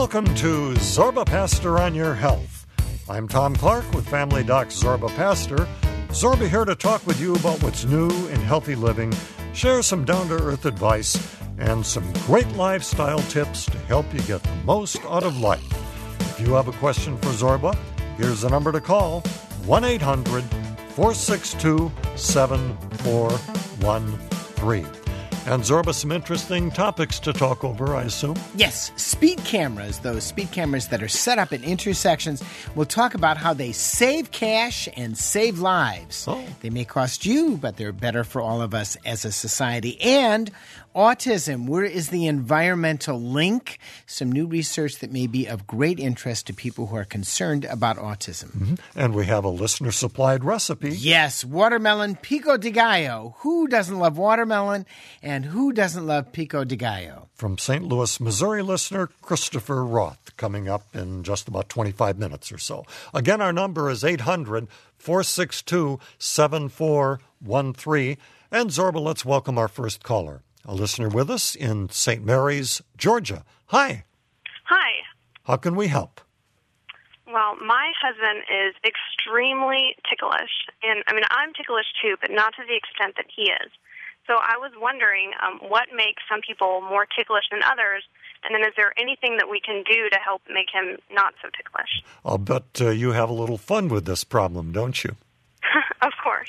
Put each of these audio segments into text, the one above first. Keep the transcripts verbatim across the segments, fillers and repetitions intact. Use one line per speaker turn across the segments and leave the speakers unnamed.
Welcome to Zorba Pastor on Your Health. I'm Tom Clark with Family Doc Zorba Pastor. Zorba here to talk with you about what's new in healthy living, share some down-to-earth advice, and some great lifestyle tips to help you get the most out of life. If you have a question for Zorba, here's the number to call, one eight hundred four six two seven four one three. And Zorba, some interesting topics to talk over, I assume?
Yes, speed cameras, those speed cameras that are set up in intersections. We'll talk about how they save cash and save lives.
Oh.
They may cost you, but they're better for all of us as a society. And autism, where is the environmental link? Some new research that may be of great interest to people who are concerned about autism.
Mm-hmm. And we have a listener-supplied recipe.
Yes, watermelon pico de gallo. Who doesn't love watermelon, and who doesn't love pico de gallo?
From Saint Louis, Missouri listener Christopher Roth, coming up in just about twenty-five minutes or so. Again, our number is eight hundred four six two seven four one three. And Zorba, let's welcome our first caller. A listener with us in Saint Mary's, Georgia. Hi.
Hi.
How can we help?
Well, my husband is extremely ticklish, and I mean, I'm ticklish too, but not to the extent that he is. So I was wondering um, what makes some people more ticklish than others, and then is there anything that we can do to help make him not so ticklish?
I'll bet uh, you have a little fun with this problem, don't you?
Of course.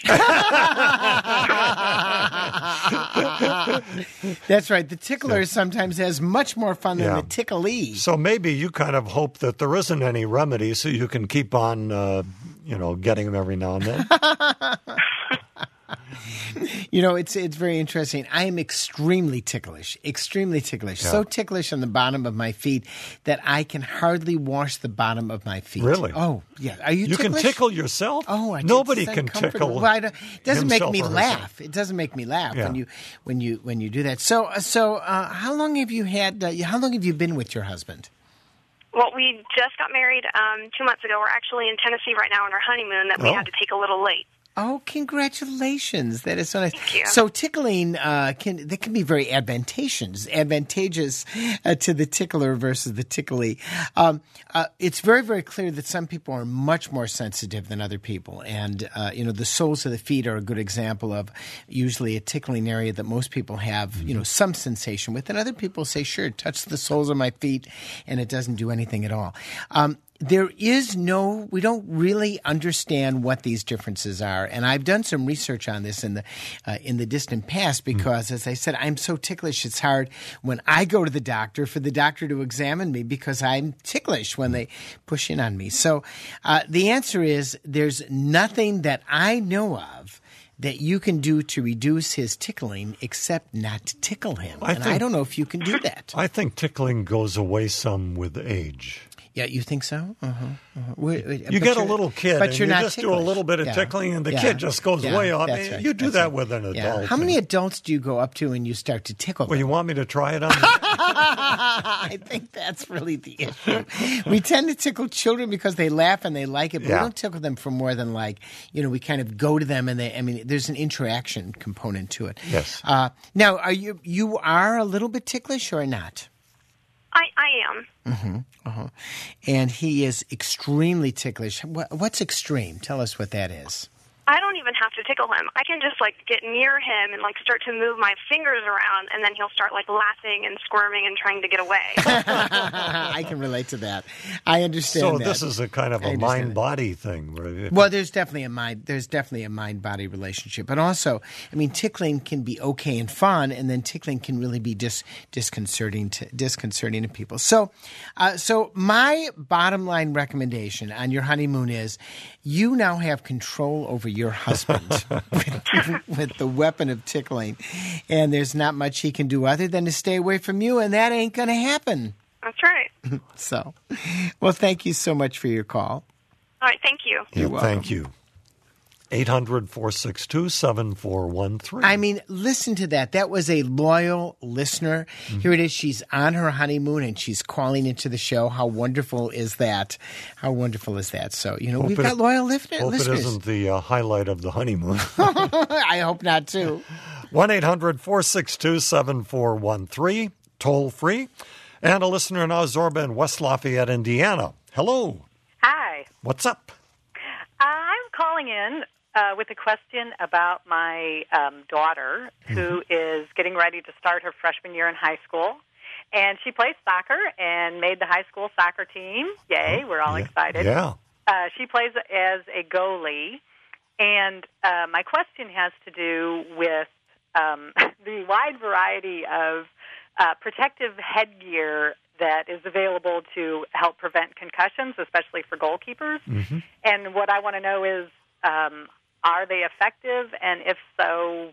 That's right. The tickler yeah. sometimes has much more fun than
yeah.
the ticklee.
So maybe you kind of hope that there isn't any remedy so you can keep on, uh, you know, getting them every now and then.
You know, it's it's very interesting. I am extremely ticklish, extremely ticklish.
Yeah.
So ticklish on the bottom of my feet that I can hardly wash the bottom of my feet.
Really?
Oh, yeah. Are you
You
ticklish?
can tickle yourself?
Oh, I
Nobody
it's
can tickle
well, I don't, It doesn't make
himself
me
or
laugh.
herself.
It doesn't make me laugh
Yeah.
when you when you when you do that. So uh, so uh, how long have you had? Uh, how long have you been with your husband?
Well, we just got married um, two months ago. We're actually in Tennessee right now on our honeymoon that we
Oh.
had to take a little late.
Oh, congratulations! That is so nice.
Thank you.
So tickling uh, can that can be very advantageous, advantageous uh, to the tickler versus the tickly. Um, uh, it's very, very clear that some people are much more sensitive than other people, and uh, you know the soles of the feet are a good example of usually a tickling area that most people have you know some sensation with, and other people say, "Sure, touch the soles of my feet," and it doesn't do anything at all. Um, There is no, we don't really understand what these differences are. And I've done some research on this in the uh, in the distant past because, mm. as I said, I'm so ticklish. It's hard when I go to the doctor for the doctor to examine me because I'm ticklish when they push in on me. So uh, the answer is there's nothing that I know of that you can do to reduce his tickling except not to tickle him.
I
and
think,
I don't know if you can do that.
I think tickling goes away some with age.
Yeah, you think so? Uh-huh. uh-huh. Wait, wait,
You get a little kid,
but
and
you're
you
not
just
ticklish.
do a little bit of
yeah.
tickling, and the
yeah.
kid just goes
yeah.
way off.
That's right.
You do
That's
that
right.
with an adult.
Yeah. How many adults do you go up to and you start to tickle
Well,
them?
you want me to try it on?
I think that's really the issue. We tend to tickle children because they laugh and they like it, but
Yeah.
we don't tickle them for more than like, you know, we kind of go to them and they, I mean, there's an interaction component to it.
Yes.
Uh, now, are you, you are a little bit ticklish or not?
I, I am.
Mm-hmm. Uh-huh. And he is extremely ticklish. What, what's extreme? Tell us what that is.
I don't even have to tickle him. I can just, like, get near him and, like, start to move my fingers around, and then he'll start, like, laughing and squirming and trying to get away.
I can relate to that. I understand
So
that.
this is a kind of a mind-body thing. Where if
well, there's definitely a mind. There's definitely a mind-body relationship, but also, I mean, tickling can be okay and fun, and then tickling can really be dis- disconcerting to disconcerting to people. So, uh, so my bottom line recommendation on your honeymoon is, you now have control over your husband with, with the weapon of tickling, and there's not much he can do other than to stay away from you, and that ain't going to happen.
That's right.
So, well, thank you so much for your call.
All right, thank you.
Yeah,
You're welcome.
thank you. eight hundred four six two seven four one three.
I mean, listen to that. That was a loyal listener. Mm-hmm. Here it is. She's on her honeymoon and she's calling into the show. How wonderful is that? How wonderful is that? So, you know,
Hope
we've
it-
got loyal listener,
Hope
listeners.
it isn't the uh, highlight of the honeymoon.
I hope not, too.
one eight hundred four six two seven four one three, toll free. And a listener now, Zorba in West Lafayette, Indiana. Hello.
Hi.
What's up?
Uh, I'm calling in uh, with a question about my um, daughter, who mm-hmm. is getting ready to start her freshman year in high school. And she plays soccer and made the high school soccer team. Yay, oh, we're all
yeah.
excited.
Yeah.
Uh, she plays as a goalie. And uh, my question has to do with um, the wide variety of uh, protective headgear that is available to help prevent concussions, especially for goalkeepers. Mm-hmm. And what I want to know is, um, are they effective? And if so,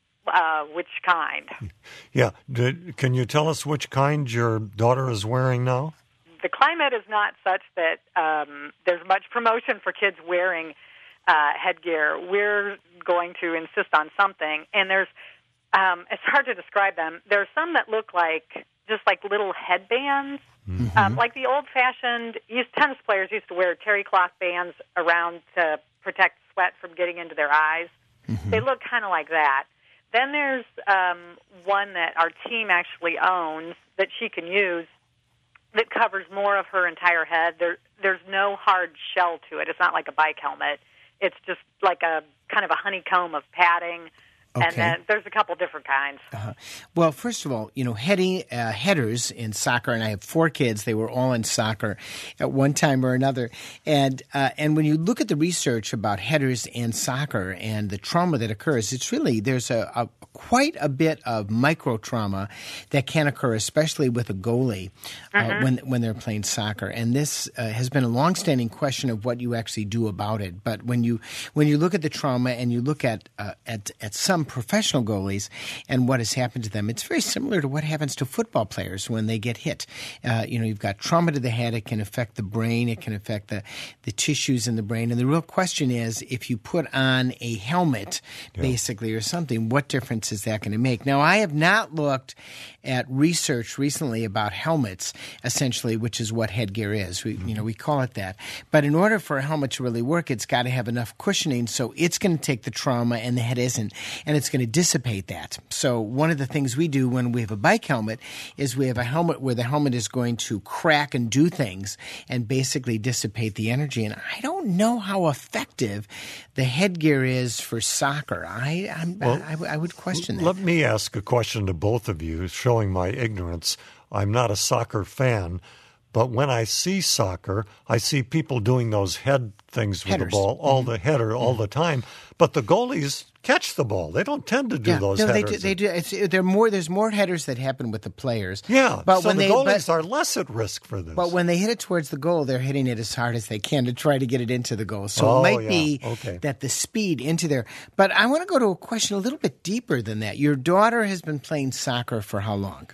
uh, which kind?
Yeah. Did, can you tell us which kind your daughter is wearing now?
The climate is not such that um, there's much promotion for kids wearing uh, headgear. We're going to insist on something. And there's, um, it's hard to describe them. There's some that look like just like little headbands, mm-hmm. um, like the old-fashioned used, tennis players used to wear terry cloth bands around to protect sweat from getting into their eyes. Mm-hmm. They look kind of like that. Then there's um, one that our team actually owns that she can use that covers more of her entire head. There, there's no hard shell to it. It's not like a bike helmet. It's just like a kind of a honeycomb of padding.
Okay.
And then there's a couple different kinds.
Uh-huh. Well, first of all, you know, heading, uh, headers in soccer, and I have four kids. They were all in soccer at one time or another. And uh, and when you look at the research about headers in soccer and the trauma that occurs, it's really, there's a, a quite a bit of micro trauma that can occur, especially with a goalie uh, mm-hmm. when when they're playing soccer. And this uh, has been a longstanding question of what you actually do about it. But when you when you look at the trauma and you look at uh, at at some professional goalies and what has happened to them, it's very similar to what happens to football players when they get hit. Uh, you know, you've got trauma to the head. It can affect the brain. It can affect the, the tissues in the brain. And the real question is, if you put on a helmet, yeah. basically, or something, what difference is that going to make? Now, I have not looked at research recently about helmets, essentially, which is what headgear is. We, you know, we call it that. But in order for a helmet to really work, it's got to have enough cushioning, so it's going to take the trauma and the head isn't, and it's going to dissipate that. So one of the things we do when we have a bike helmet is we have a helmet where the helmet is going to crack and do things and basically dissipate the energy. And I don't know how effective the headgear is for soccer. I I'm, well, I, I would question that.
Let me ask a question to both of you, showing my ignorance. I'm not a soccer fan, but when I see soccer, I see people doing those head things with
Headers.
the ball, all
mm-hmm.
the header, all mm-hmm. the time. But the goalies catch the ball. They don't tend to do
yeah,
those
no,
headers.
They do. They do. It's, they're more. There's more headers that happen with the players.
Yeah,
but
so
when
the
they,
goalies
but,
are less at risk for this.
But when they hit it towards the goal, they're hitting it as hard as they can to try to get it into the goal. So
oh,
it might
yeah.
be
okay.
that the speed into there. But I want to go to a question a little bit deeper than that. Your daughter has been playing soccer for how long?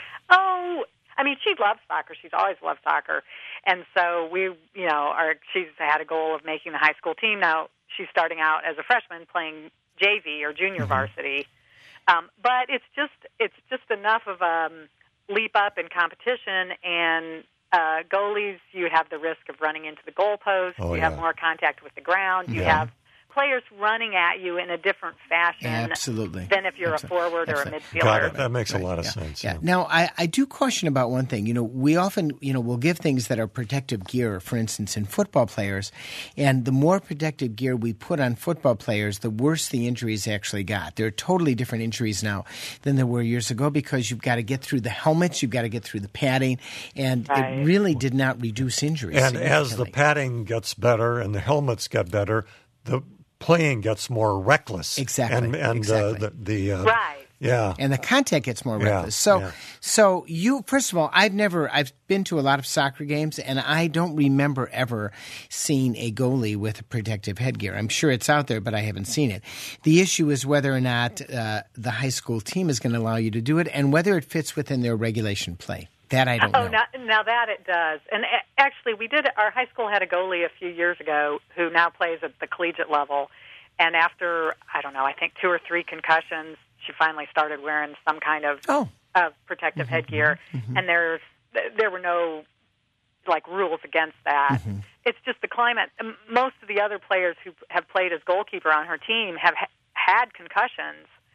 Oh, I mean, she loves soccer. She's always loved soccer. And so we, you know, are, she's had a goal of making the high school team. Now she's starting out as a freshman playing J V or junior mm-hmm. varsity. Um, but it's just it's just enough of a um, leap up in competition. And uh, goalies, you have the risk of running into the goalpost.
Oh,
you
yeah.
have more contact with the ground. You
yeah.
have players running at you in a different fashion
Absolutely.
than if you're
Absolutely.
a forward
Absolutely.
or a midfielder.
Got it. That makes
right.
a lot of
yeah.
sense.
Yeah.
Yeah.
Now, I, I do question about one thing. You know, we often, you know, we'll give things that are protective gear, for instance, in football players, and the more protective gear we put on football players, the worse the injuries actually got. There are totally different injuries now than there were years ago because you've got to get through the helmets, you've got to get through the padding, and
right.
it really did not reduce injuries.
And as the padding gets better and the helmets get better, the playing gets more reckless.
Exactly.
And, and
exactly.
Uh, the, the uh,
right.
Yeah.
And the contact gets more
Yeah,
reckless. So,
yeah.
so you, first of all, I've never, I've been to a lot of soccer games, and I don't remember ever seeing a goalie with a protective headgear. I'm sure it's out there, but I haven't seen it. The issue is whether or not uh, the high school team is going to allow you to do it, and whether it fits within their regulation play. That I don't
oh,
know.
Now, now that it does. And a- actually, we did, our high school had a goalie a few years ago who now plays at the collegiate level. And after, I don't know, I think two or three concussions, she finally started wearing some kind of
oh.
uh, protective
mm-hmm.
headgear. Mm-hmm. And there's there were no, like, rules against that. Mm-hmm. It's just the climate. Most of the other players who have played as goalkeeper on her team have ha- had concussions.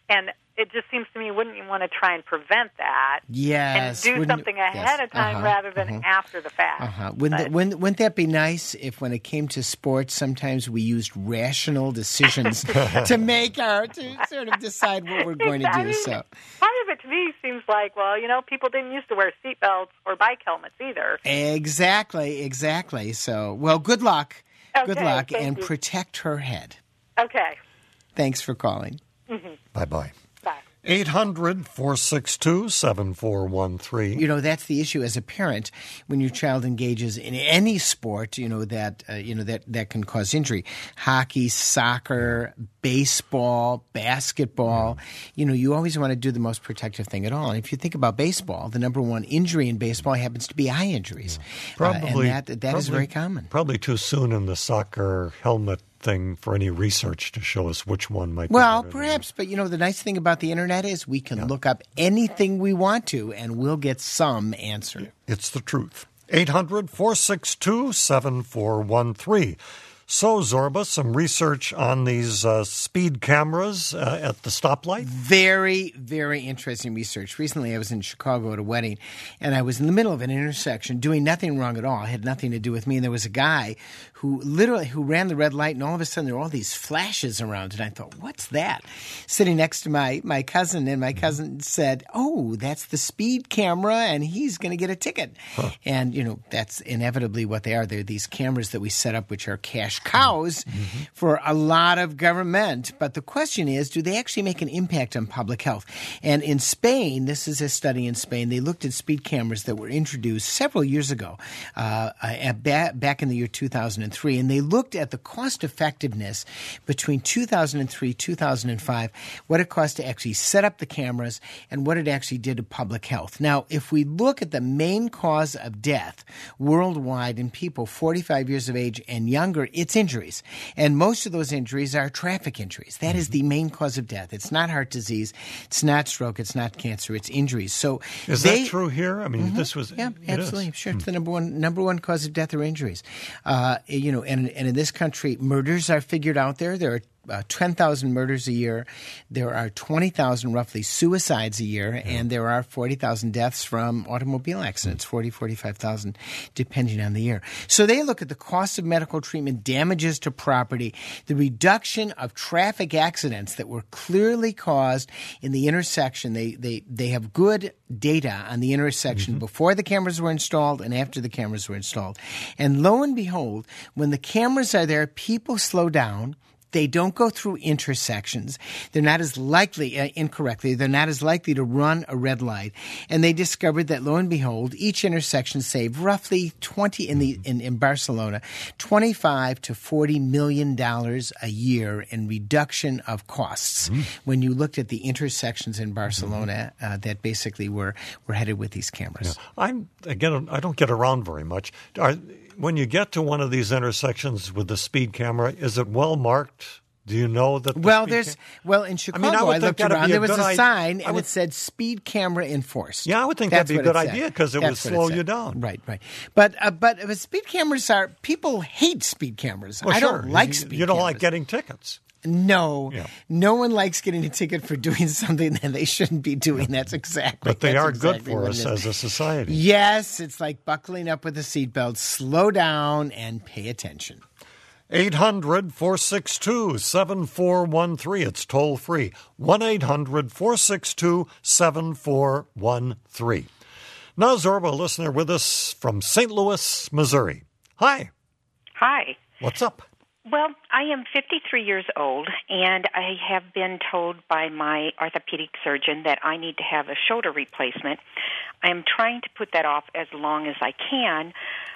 And it just seems to me, wouldn't you want to try and prevent that?
Yes.
And do
wouldn't-
something ahead
yes.
of time
Uh-huh,
rather than
uh-huh.
after the fact.
Uh-huh. Wouldn't,
But-
that, wouldn't, wouldn't that be nice if when it came to sports, sometimes we used rational decisions to make our, to sort of decide what we're going to do. So
Part of it to me seems like, well, you know, people didn't used to wear seatbelts or bike helmets either.
Exactly, exactly. So, well, good luck. Good
Okay,
luck,
thank
and
you.
protect her head.
Okay.
Thanks for calling.
Bye-bye.
Bye.
eight hundred, four six two, seven four one three.
You know, that's the issue as a parent when your child engages in any sport, you know, that uh, you know that, that can cause injury. Hockey, soccer, baseball, basketball. You know, you always want to do the most protective thing at all. And if you think about baseball, the number one injury in baseball happens to be eye injuries.
Probably,
uh, and that that is
probably-
very common.
Probably too soon in the soccer helmet thing for any research to show us which one might
Well,
be better.
perhaps, but you know, the nice thing about the internet is we can look up anything we want to and we'll get some answer.
It's the truth. eight hundred, four six two, seven four one three. So, Zorba, some research on these uh, speed cameras uh, at the stoplight?
Very, very interesting research. Recently, I was in Chicago at a wedding, and I was in the middle of an intersection doing nothing wrong at all. It had nothing to do with me. And there was a guy who literally who ran the red light, and all of a sudden there were all these flashes around. And I thought, what's that? Sitting next to my, my cousin, and my cousin said, oh, that's the speed camera, and he's going to get a ticket. Huh. And, you know, that's inevitably what they are. They're these cameras that we set up, which are cash cows mm-hmm. for a lot of government. But the question is, do they actually make an impact on public health? And in Spain, this is a study in Spain, they looked at speed cameras that were introduced several years ago, uh, at ba- back in the year two thousand three, and they looked at the cost effectiveness between two thousand three, two thousand five, what it cost to actually set up the cameras and what it actually did to public health. Now, if we look at the main cause of death worldwide in people forty-five years of age and younger, it's injuries. And most of those injuries are traffic injuries. That is the main cause of death. It's not heart disease. It's not stroke. It's not cancer. It's injuries. So
is
they,
that true here? I mean, mm-hmm. this was
yeah, absolutely.
Is.
Sure, it's the number one number one cause of death or injuries. Uh, you know, and and in this country, murders are figured out there. There are Uh, ten thousand murders a year. There are twenty thousand roughly suicides a year, yeah. and there are forty thousand deaths from automobile accidents, forty, forty-five thousand, depending on the year. So they look at the cost of medical treatment, damages to property, the reduction of traffic accidents that were clearly caused in the intersection. They they, they have good data on the intersection mm-hmm. before the cameras were installed and after the cameras were installed. And lo and behold, when the cameras are there, people slow down. They don't go through intersections. They're not as likely, uh, incorrectly, they're not as likely to run a red light. And they discovered that, lo and behold, each intersection saved roughly twenty in the in, in Barcelona, twenty-five to forty million dollars a year in reduction of costs. Mm. When you looked at the intersections in Barcelona uh, that basically were were headed with these cameras.
Yeah. I'm again, I don't get around very much. Are, when you get to one of these intersections with the speed camera, is it well marked? Do you know that? The
well,
speed
there's
cam-
well in Chicago.
I, mean, I,
I looked around. There was a
I-
sign,
I
and
would,
it said "speed camera enforced."
Yeah, I would think
That's
that'd be a
what
good
it said.
idea because it
That's
would
what
slow
it
you
said.
down.
Right, right. But uh, but uh, speed cameras are people hate speed cameras.
Well,
I
sure.
don't like
you,
speed.
You don't
cameras.
like getting tickets.
No,
yeah.
no one likes getting a ticket for doing something that they shouldn't be doing. That's exactly.
But they
that's
are
exactly
good for us as a society.
Yes, it's like buckling up with a seatbelt. Slow down and pay attention.
eight hundred, four six two, seven four one three. It's toll free. one eight hundred, four six two, seven four one three. Now, Zorba, a listener with us from Saint Louis, Missouri. Hi.
Hi.
What's up?
Well, I am fifty-three years old, and I have been told by my orthopedic surgeon that I need to have a shoulder replacement. I am trying to put that off as long as I can.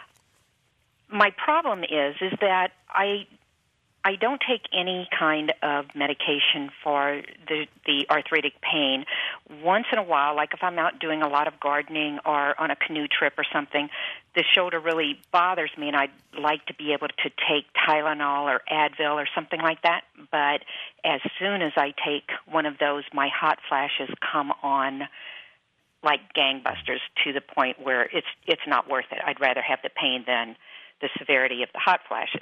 My problem is is that I I don't take any kind of medication for the the arthritic pain. Once in a while, like if I'm out doing a lot of gardening or on a canoe trip or something, the shoulder really bothers me, and I'd like to be able to take Tylenol or Advil or something like that. But as soon as I take one of those, my hot flashes come on like gangbusters to the point where it's it's not worth it. I'd rather have the pain than the severity of the hot flashes.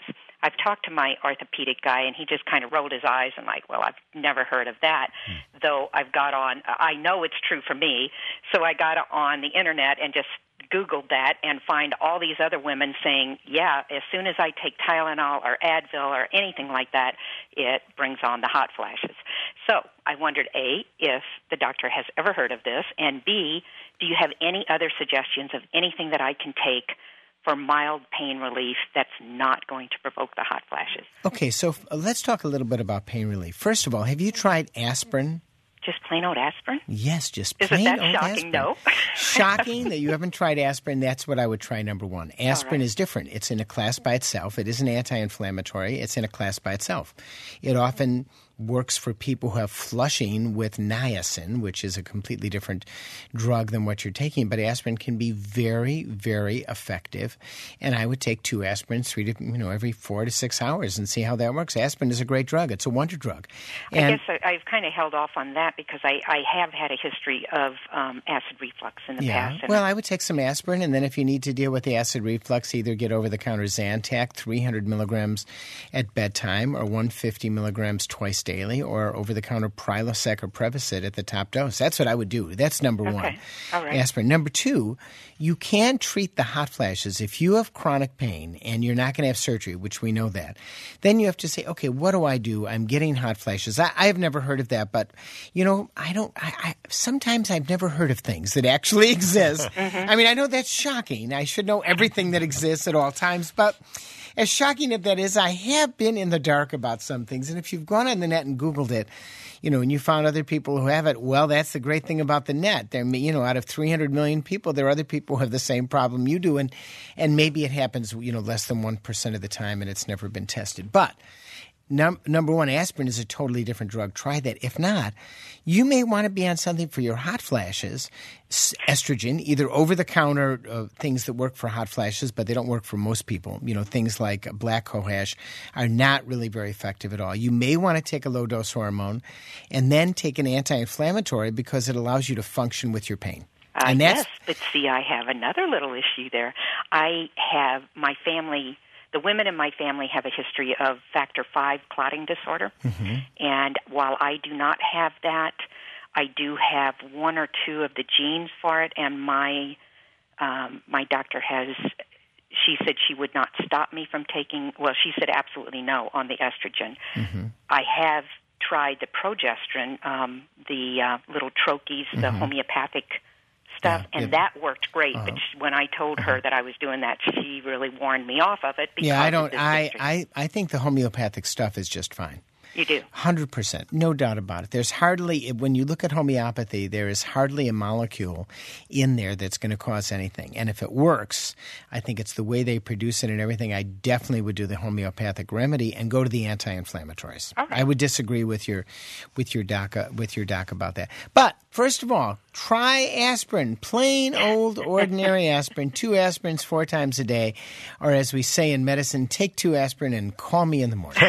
I've talked to my orthopedic guy, and he just kind of rolled his eyes and like, well, I've never heard of that. Hmm. Though I've got on, I know it's true for me, so I got on the internet and just Googled that and find all these other women saying, yeah, as soon as I take Tylenol or Advil or anything like that, it brings on the hot flashes. So I wondered, A, if the doctor has ever heard of this, and B, do you have any other suggestions of anything that I can take for mild pain relief that's not going to provoke the hot flashes?
Okay, so let's talk a little bit about pain relief. First of all, have you tried aspirin?
Just plain old aspirin?
Yes, just
plain
old aspirin.
Isn't that shocking? No.
Shocking that you haven't tried aspirin. That's what I would try, number one. Aspirin right. is different. It's in a class by itself. It is an anti-inflammatory. It's in a class by itself. It often works for people who have flushing with niacin, which is a completely different drug than what you're taking. But aspirin can be very, very effective. And I would take two aspirins three to, you know, every four to six hours and see how that works. Aspirin is a great drug. It's a wonder drug. And
I guess I, I've kind of held off on that because I, I have had a history of um, acid reflux in the
yeah.
past.
Well, I would take some aspirin, and then if you need to deal with the acid reflux, either get over-the-counter Zantac, three hundred milligrams at bedtime, or one hundred fifty milligrams twice daily, or over-the-counter Prilosec or Prevacid at the top dose. That's what I would do. That's number
okay.
one.
All right.
Aspirin. Number two, you can treat the hot flashes. If you have chronic pain and you're not going to have surgery, which we know that, then you have to say, okay, what do I do? I'm getting hot flashes. I, I've never heard of that, but, you know, I don't, I, I sometimes I've never heard of things that actually exist. Mm-hmm. I mean, I know that's shocking. I should know everything that exists at all times, but as shocking as that is, I have been in the dark about some things. And if you've gone on the net and Googled it, you know, and you found other people who have it, well, that's the great thing about the net. There, you know, out of three hundred million people, there are other people who have the same problem you do. And, and maybe it happens, you know, less than one percent of the time, and it's never been tested. But Num- number one, aspirin is a totally different drug. Try that. If not, you may want to be on something for your hot flashes, estrogen, either over-the-counter uh, things that work for hot flashes, but they don't work for most people. You know, things like black cohosh are not really very effective at all. You may want to take a low-dose hormone and then take an anti-inflammatory because it allows you to function with your pain.
Uh,
and that's,
yes, but see, I have another little issue there. I have my family... The women in my family have a history of factor five clotting disorder, mm-hmm. and while I do not have that, I do have one or two of the genes for it, and my um, my doctor has, she said she would not stop me from taking, well, she said absolutely no on the estrogen. Mm-hmm. I have tried the progesterone, um, the uh, little troches, mm-hmm. the homeopathic stuff, yeah, and yeah. that worked great. Uh-huh. But she, when I told her that I was doing that, she really warned me off of it. Because
yeah, I don't.
Of this
I,
history.
I I think the homeopathic stuff is just fine.
You do?
one hundred percent. No doubt about it. There's hardly, when you look at homeopathy, there is hardly a molecule in there that's going to cause anything. And if it works, I think it's the way they produce it and everything. I definitely would do the homeopathic remedy and go to the anti-inflammatories.
Okay.
I would disagree with your with your doc with your doc about that. But first of all, try aspirin, plain old ordinary aspirin, two aspirins four times a day, or as we say in medicine, take two aspirin and call me in the morning.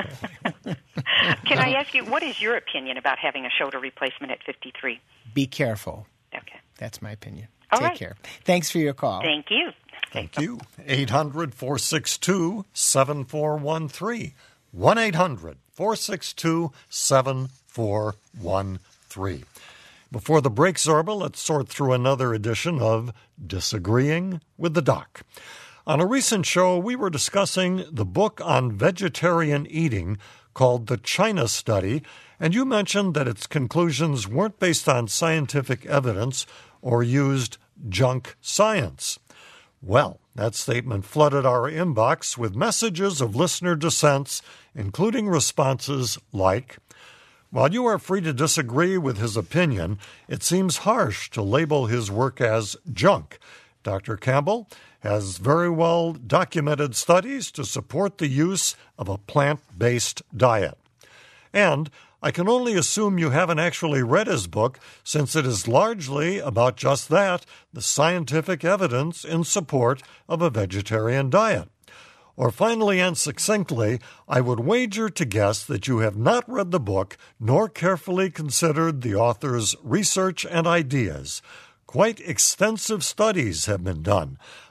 Can I ask you, what is your opinion about having a shoulder replacement at fifty-three?
Be careful.
Okay.
That's my opinion.
All
Take
right.
care. Thanks for your call.
Thank you.
Thank you. eight hundred, four six two, seven four one three. one eight hundred, four six two, seven four one three. Before the break, Zorba, let's sort through another edition of Disagreeing with the Doc. On a recent show, we were discussing the book on vegetarian eating called The China Study, and you mentioned that its conclusions weren't based on scientific evidence or used junk science. Well, that statement flooded our inbox with messages of listener dissents, including responses like, "While you are free to disagree with his opinion, it seems harsh to label his work as junk. Doctor Campbell has very well documented studies to support the use of a plant-based diet. And I can only assume you haven't actually read his book, since it is largely about just that, the scientific evidence in support of a vegetarian diet. Or finally and succinctly, I would wager to guess that you have not read the book nor carefully considered the author's research and ideas. Quite extensive studies have been done.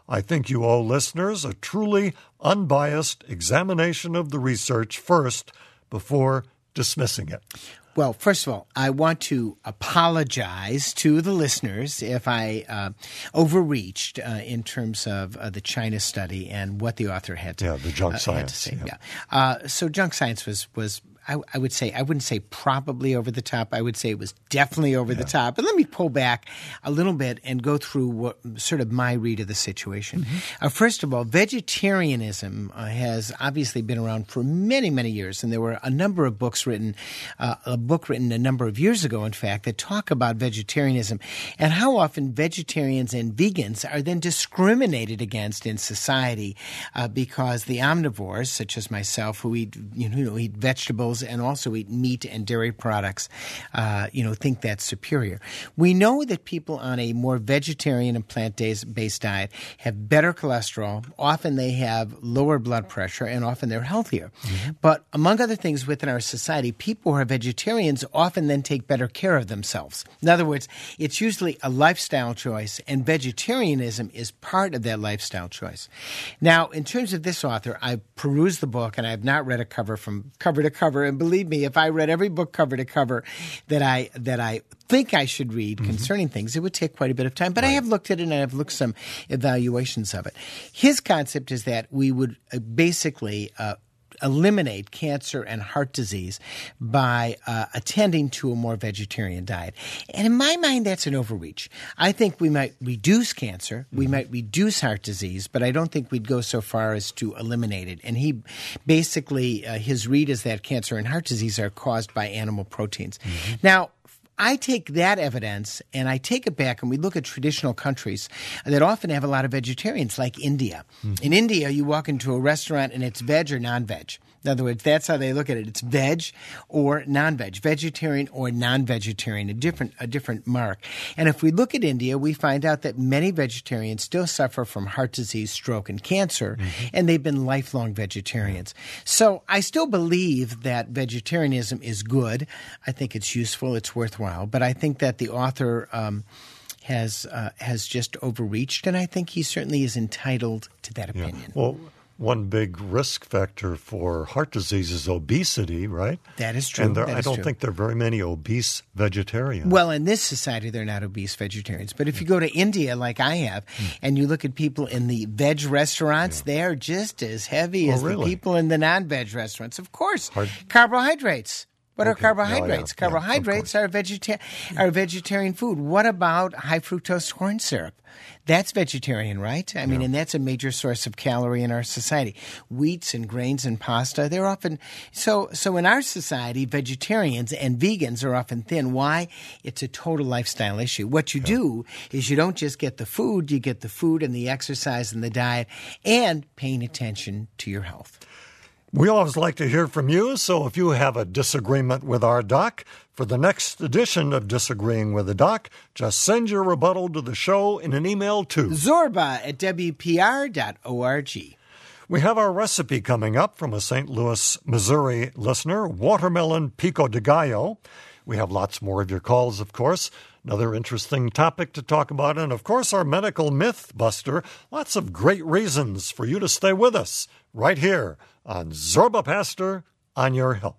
I think you owe listeners a truly unbiased examination of the research first before dismissing it.
Well, first of all, I want to apologize to the listeners if I uh, overreached uh, in terms of uh, the China study and what the author had to,
yeah, the junk
uh,
science.
had to say.
Yeah.
Yeah. Uh, so junk science was was. I, I would say, I wouldn't say probably over the top. I would say it was definitely over yeah. the top. But let me pull back a little bit and go through what sort of my read of the situation. Mm-hmm. Uh, first of all, vegetarianism uh, has obviously been around for many, many years. And there were a number of books written, uh, a book written a number of years ago, in fact, that talk about vegetarianism and how often vegetarians and vegans are then discriminated against in society uh, because the omnivores, such as myself, who eat, you know, eat vegetables and also eat meat and dairy products, uh, you know, think that's superior. We know that people on a more vegetarian and plant-based diet have better cholesterol. Often they have lower blood pressure, and often they're healthier. Mm-hmm. But among other things within our society, people who are vegetarians often then take better care of themselves. In other words, it's usually a lifestyle choice, and vegetarianism is part of that lifestyle choice. Now, in terms of this author, I perused the book, and I have not read a cover from cover to cover. And believe me, if I read every book cover to cover that I that I think I should read mm-hmm. concerning things, it would take quite a bit of time. But right. I have looked at it, and I have looked some evaluations of it. His concept is that we would uh, basically uh, eliminate cancer and heart disease by uh, attending to a more vegetarian diet. And in my mind, that's an overreach. I think we might reduce cancer, we mm-hmm. might reduce heart disease, but I don't think we'd go so far as to eliminate it. And he basically, uh, his read is that cancer and heart disease are caused by animal proteins. Mm-hmm. Now, I take that evidence and I take it back and we look at traditional countries that often have a lot of vegetarians, like India. Mm. In India, you walk into a restaurant and it's veg or non-veg. In other words, that's how they look at it. It's veg or non-veg, vegetarian or non-vegetarian, a different a different mark. And if we look at India, we find out that many vegetarians still suffer from heart disease, stroke, and cancer, mm-hmm. and they've been lifelong vegetarians. So I still believe that vegetarianism is good. I think it's useful. It's worthwhile. But I think that the author um, has uh, has just overreached, and I think he certainly is entitled to that opinion.
Yeah. Well, one big risk factor for heart disease is obesity, right?
That is true.
And there,
that
I
is
don't
true.
think there are very many obese vegetarians.
Well, in this society, they're not obese vegetarians. But if you go to India, like I have, mm. and you look at people in the veg restaurants, yeah. they are just as heavy
oh,
as
really?
the people in the non-veg restaurants. Of course,
Hard-
carbohydrates. What
okay.
are carbohydrates?
Oh, yeah.
Carbohydrates
yeah,
are, vegeta- are vegetarian food. What about high fructose corn syrup? That's vegetarian, right? I mean,
yeah.
and that's a major source of calorie in our society. Wheats and grains and pasta, they're often – so so in our society, vegetarians and vegans are often thin. Why? It's a total lifestyle issue. What you yeah. do is you don't just get the food, you get the food and the exercise and the diet and paying attention to your health.
We always like to hear from you, so if you have a disagreement with our doc, for the next edition of Disagreeing with the Doc, just send your rebuttal to the show in an email to
Zorba at W P R dot org.
We have our recipe coming up from a Saint Louis, Missouri listener, watermelon pico de gallo. We have lots more of your calls, of course. Another interesting topic to talk about, and of course our medical myth buster. Lots of great reasons for you to stay with us right here on Zorba Pastor on Your Health.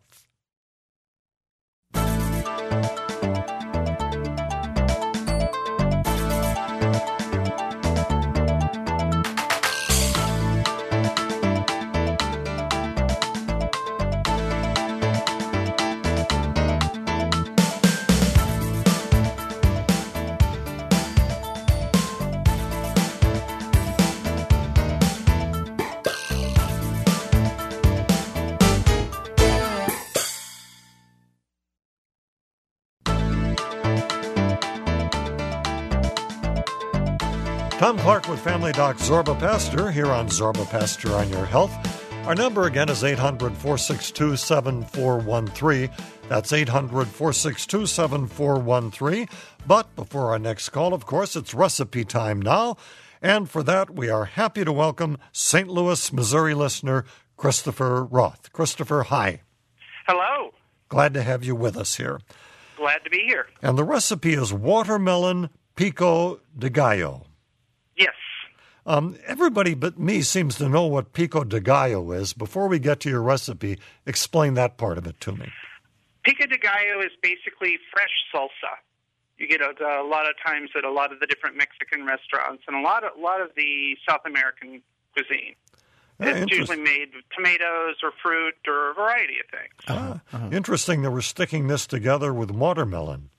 Tom Clark with Family Doc Zorba Pastor here on Zorba Pastor on Your Health. Our number again is eight hundred, four six two, seven four one three. That's eight hundred, four six two, seven four one three. But before our next call, of course, it's recipe time now. And for that, we are happy to welcome Saint Louis, Missouri listener Christopher Roth. Christopher, hi.
Hello.
Glad to have you with us here.
Glad to be here.
And the recipe is watermelon pico de gallo.
Yes.
Um, everybody but me seems to know what pico de gallo is. Before we get to your recipe, explain that part of it to me.
Pico de gallo is basically fresh salsa. You get it a lot of times at a lot of the different Mexican restaurants and a lot of, a lot of the South American cuisine.
Yeah,
it's usually made with tomatoes or fruit or a variety of things.
Ah, uh-huh. Interesting that we're sticking this together with watermelon.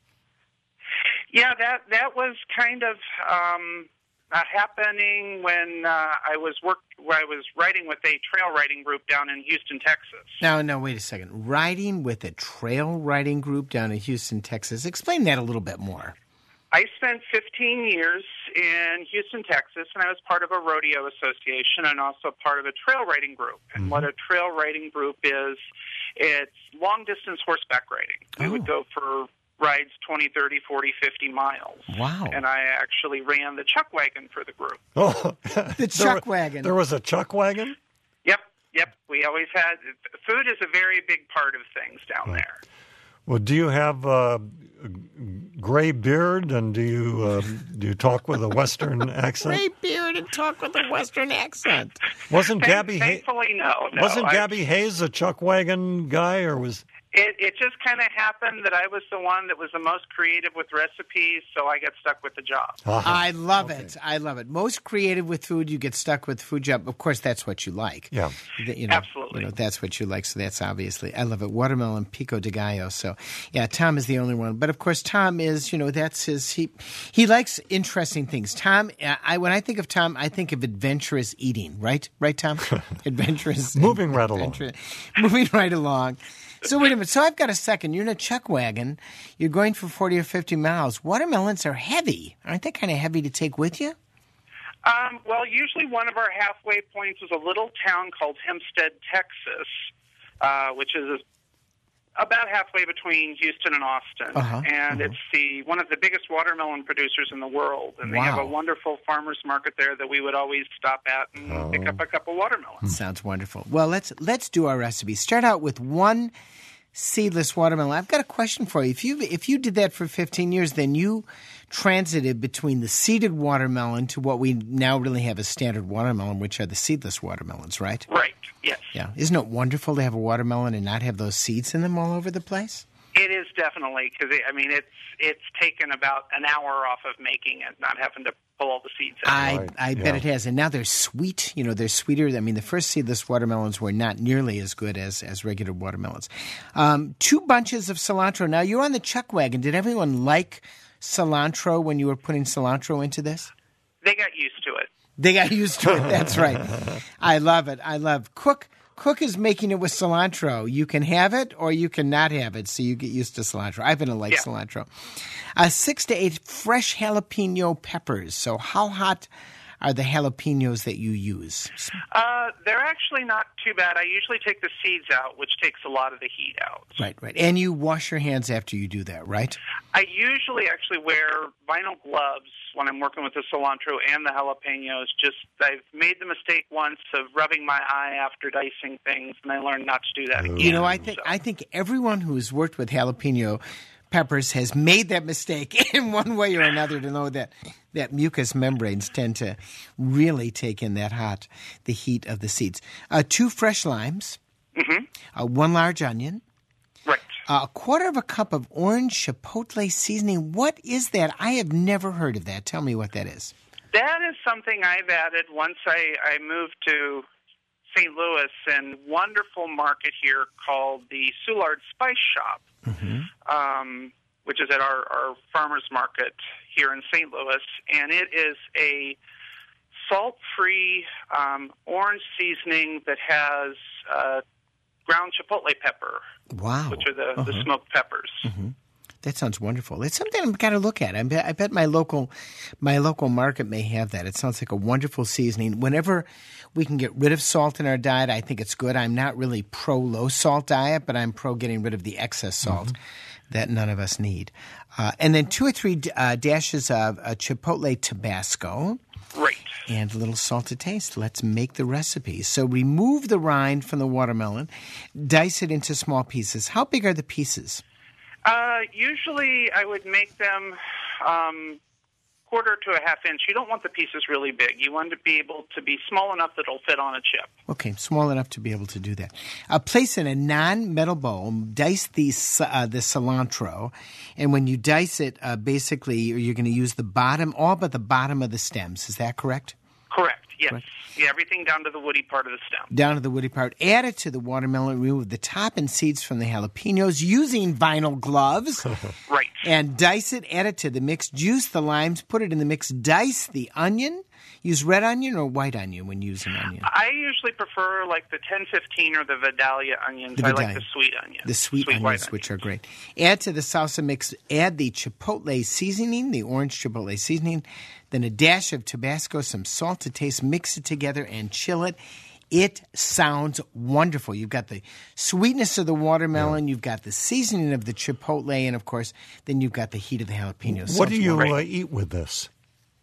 Yeah, that that was kind of um, uh, happening when uh, I was work. When I was writing with a trail riding group down in Houston, Texas.
Now, no, wait a second. Riding with a trail riding group down in Houston, Texas. Explain that a little bit more.
I spent fifteen years in Houston, Texas, and I was part of a rodeo association and also part of a trail riding group. And mm-hmm. what a trail riding group is, it's long-distance horseback riding. We
oh.
would go for rides twenty, thirty, forty, fifty miles.
Wow.
And I actually ran the chuck wagon for the group.
Oh,
the chuck wagon.
There was a chuck wagon?
Yep, yep. We always had – food is a very big part of things down oh. there.
Well, do you have uh, a gray beard, and do you uh, do you talk with a Western accent?
Gray beard and talk with a Western accent.
Wasn't
Thank,
Gabby Hayes?
Thankfully, no, no.
Wasn't
I,
Gabby Hayes a chuck wagon guy, or was?
It, it just kind of happened that I was the one that was the most creative with recipes, so I got stuck with the job.
Uh-huh.
I love
okay.
it. I love it. Most creative with food, you get stuck with the food job. Of course, that's what you like.
Yeah,
you know,
absolutely.
You know, that's what you like. So that's obviously, I love it. Watermelon pico de gallo. So yeah, Tom is the only one. But of course, Tom is, you know, that's his. He he likes interesting things. Tom, I when I think of Tom, I think of adventurous eating. Right, right, Tom. Adventurous.
Moving right along.
Moving right along. So wait a minute. So I've got a second. You're in a chuck wagon. You're going for forty or fifty miles. Watermelons are heavy. Aren't they kind of heavy to take with you?
Um, well, usually one of our halfway points is a little town called Hempstead, Texas, uh, which is about halfway between Houston and Austin.
Uh-huh,
and
uh-huh.
it's the one of the biggest watermelon producers in the world. And
wow.
they have a wonderful farmer's market there that we would always stop at and
oh.
pick up a couple watermelons.
Sounds wonderful. Well, let's let's do our recipe. Start out with one seedless watermelon. I've got a question for you. If you if you did that for fifteen years, then you transited between the seeded watermelon to what we now really have as standard watermelon, which are the seedless watermelons, right?
Right, yes.
Yeah. Isn't it wonderful to have a watermelon and not have those seeds in them all over the place?
It is definitely, because, I mean, it's it's taken about an hour off of making it, not having to pull all the seeds out.
I,
Right,
I
yeah.
bet it has. And now they're sweet. You know, they're sweeter. I mean, the first seedless watermelons were not nearly as good as, as regular watermelons. Um, two bunches of cilantro. Now, you're on the chuck wagon. Did everyone like cilantro when you were putting cilantro into this?
They got used to it.
They got used to it. That's right. I love it. I love Cook. Cook is making it with cilantro. You can have it or you can not have it, so you get used to cilantro. I happen to like
Yeah.
cilantro. Uh, six to eight fresh jalapeno peppers. So how hot are the jalapenos that you use?
Uh, they're actually not too bad. I usually take the seeds out, which takes a lot of the heat out.
Right, right. And you wash your hands after you do that, right?
I usually actually wear vinyl gloves when I'm working with the cilantro and the jalapenos. Just I've made the mistake once of rubbing my eye after dicing things, and I learned not to do that again.
You know, I think
So-
I think everyone who's worked with jalapeno peppers has made that mistake in one way or another to know that that mucous membranes tend to really take in that hot, the heat of the seeds. Uh, two fresh limes,
Mhm.
uh, one large onion,
Right.
uh, a quarter of a cup of orange chipotle seasoning. What is that? I have never heard of that. Tell me what that is.
That is something I've added once I, I moved to Saint Louis, and wonderful market here called the Soulard Spice Shop,
Mm-hmm.
um, which is at our, our farmer's market here in Saint Louis. And it is a salt-free um, orange seasoning that has uh, ground chipotle pepper,
Wow.
which are the,
Uh-huh.
the smoked peppers.
That sounds wonderful. It's something I've got to look at. I bet, I bet my local my local market may have that. It sounds like a wonderful seasoning. Whenever we can get rid of salt in our diet, I think it's good. I'm not really pro low salt diet, but I'm pro getting rid of the excess salt
Mm-hmm.
that none of us need. Uh, and then two or three uh, dashes of uh, chipotle Tabasco.
Right.
And a little salt to taste. Let's make the recipe. So remove the rind from the watermelon, dice it into small pieces. How big are the pieces?
Uh, usually I would make them um, quarter to a half inch. You don't want the pieces really big. You want to be able to be small enough that it'll fit on a chip.
Okay, small enough to be able to do that. Uh, place in a non-metal bowl, dice the, uh, the cilantro, and when you dice it, uh, basically you're going to use the bottom, all but the bottom of the stems. Is that correct?
Correct, yes.
Correct.
Yeah, everything down to the woody part of the stem.
Down to the woody part. Add it to the watermelon. Remove the top and seeds from the jalapenos using vinyl gloves.
Right.
And dice it. Add it to the mix. Juice the limes. Put it in the mix. Dice the onion. Use red onion or white onion when using onion?
I usually prefer like the ten fifteen or the Vidalia onions.
The
I
Vidalia.
like the sweet onions.
The sweet,
sweet
onions,
white
which
onions.
are great. Add to the salsa mix. Add the chipotle seasoning, the orange chipotle seasoning. Then a dash of Tabasco, some salt to taste. Mix it together and chill it. It sounds wonderful. You've got the sweetness of the watermelon. Yeah. You've got the seasoning of the chipotle. And, of course, then you've got the heat of the jalapenos.
What do you uh, eat with this?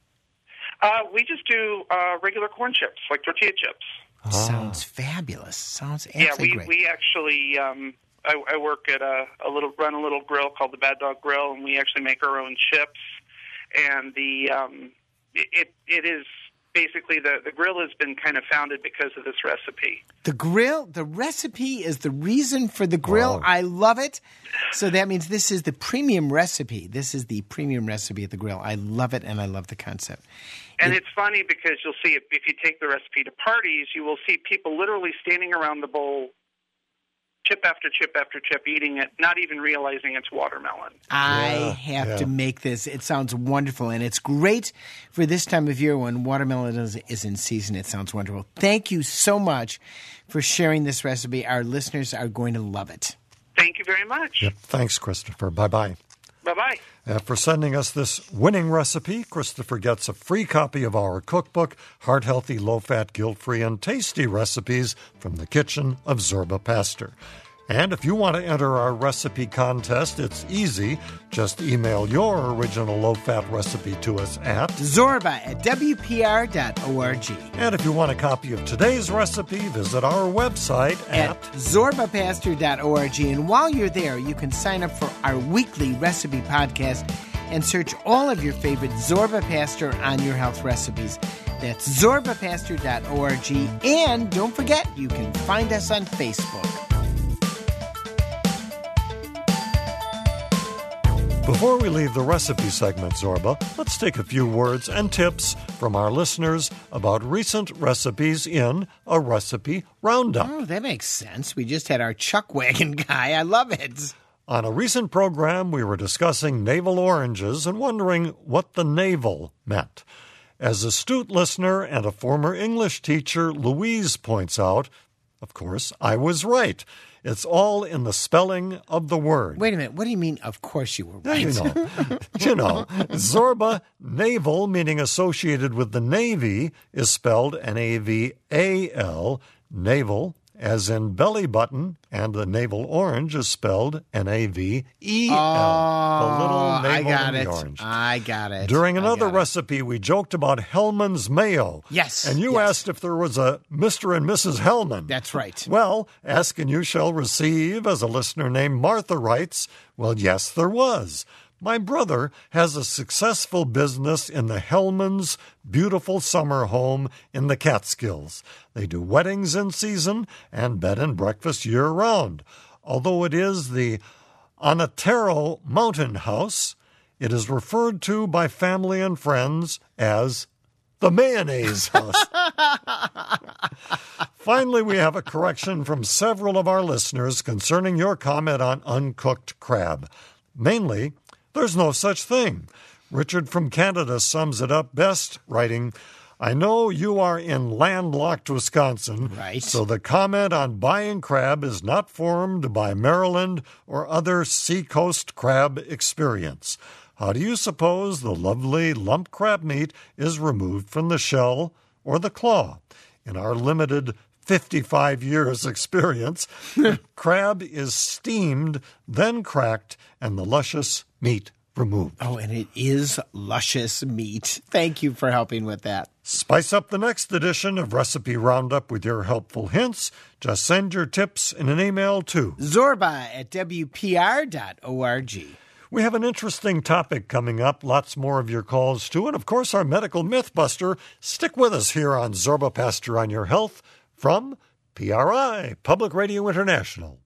Uh, we just do uh, regular corn chips, like tortilla chips.
Ah. Sounds fabulous. Sounds absolutely
yeah, we,
great.
we actually, um, I, I work at a, a little, run a little grill called the Bad Dog Grill, and we actually make our own chips. And the um, it it is basically the, the grill has been kind of founded because of this recipe.
The grill, the recipe is the reason for the grill.
Wow.
I love it. So that means this is the premium recipe. This is the premium recipe at the grill. I love it, and I love the concept.
And
it,
it's funny because you'll see, if, if you take the recipe to parties, you will see people literally standing around the bowl, chip after chip after chip, eating it, not even realizing it's watermelon.
I
Yeah,
have
yeah.
to make this. It sounds wonderful, and it's great for this time of year when watermelon is, is in season. It sounds wonderful. Thank you so much for sharing this recipe. Our listeners are going to love it.
Thank you very much.
Yep. Thanks, Christopher. Bye-bye.
Bye-bye.
Uh, for sending us this winning recipe, Christopher gets a free copy of our cookbook, Heart-Healthy, Low-Fat, Guilt-Free, and Tasty Recipes from the Kitchen of Zorba Pastor. And if you want to enter our recipe contest, it's easy. Just email your original low-fat recipe to us at
Zorba at W P R dot org.
And if you want a copy of today's recipe, visit our website at,
at Zorba Pastor dot org. And while you're there, you can sign up for our weekly recipe podcast and search all of your favorite Zorba Pastor on your health recipes. That's Zorba Pastor dot org. And don't forget, you can find us on Facebook.
Before we leave the recipe segment, Zorba, let's take a few words and tips from our listeners about recent recipes in a recipe roundup.
Oh, that makes sense. We just had our chuck wagon guy. I love it.
On a recent program, we were discussing navel oranges and wondering what the navel meant. As astute listener and a former English teacher, Louise points out, of course, I was right. It's all in the spelling of the word.
Wait a minute. What do you mean, of course you were right?
You know, you know, Zorba, navel, meaning associated with the Navy, is spelled N A V A L, navel, as in belly button, and the navel orange is spelled N A V E L,
Oh,
the little navel
I got
in the
it.
orange.
I got it.
During
I
another
got it.
recipe, we joked about Hellman's mayo.
Yes,
And you
yes.
asked if there was a Mister and Missus Hellman.
That's right.
Well, ask and you shall receive, as a listener named Martha writes, well, yes, there was. My brother has a successful business in the Hellman's beautiful summer home in the Catskills. They do weddings in season and bed and breakfast year-round. Although it is the Ontario Mountain House, it is referred to by family and friends as the Mayonnaise House. Finally, we have a correction from several of our listeners concerning your comment on uncooked crab. Mainly, there's no such thing. Richard from Canada sums it up best, writing, I know you are in landlocked Wisconsin,
Right.
so the comment on buying crab is not formed by Maryland or other seacoast crab experience. How do you suppose the lovely lump crab meat is removed from the shell or the claw? In our limited fifty-five years experience, the crab is steamed, then cracked, and the luscious meat removed.
Oh, and it is luscious meat. Thank you for helping with that.
Spice up the next edition of Recipe Roundup with your helpful hints. Just send your tips in an email to
Zorba at W P R dot org.
We have an interesting topic coming up, lots more of your calls too, and of course our medical mythbuster. Stick with us here on Zorba Pastor on Your Health from P R I, Public Radio International.